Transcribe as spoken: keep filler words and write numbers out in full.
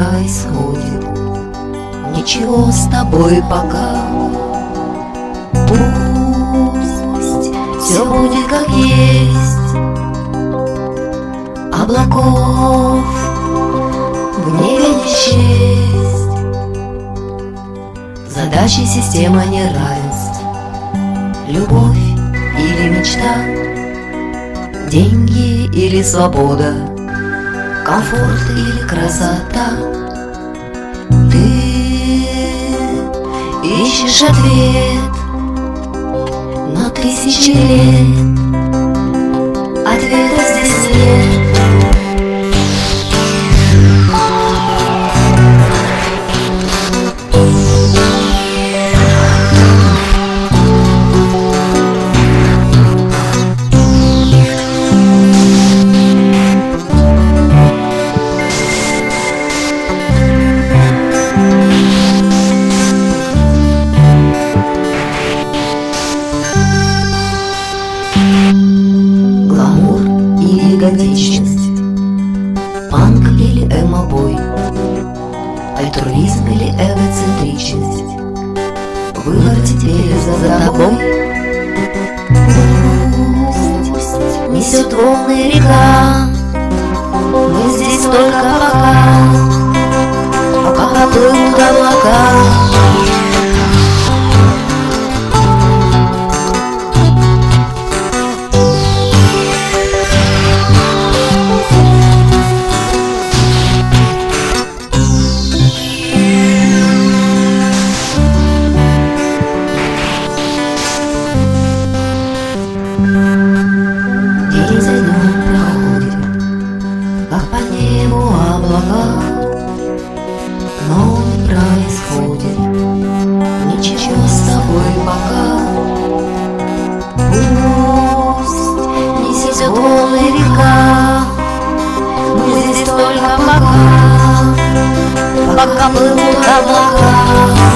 происходит, ничего с тобой пока. Пусть все будет как есть, облаков в небе не счесть. Задачи система неравенств, любовь или мечта, деньги или свобода, комфорт или красота. Ты ищешь ответ на тысячи лет, ответа здесь нет. Годичность, панк или эмо-бой, альтруизм или эгоцентричность, выбор теперь за тобой. Пусть несет волны река, мы здесь только пока, пока плывут облака. День за днем проходит, как по небу облака, но не происходит ничего с тобой пока. Пусть несет волны река, мы здесь только пока, пока плывут облака.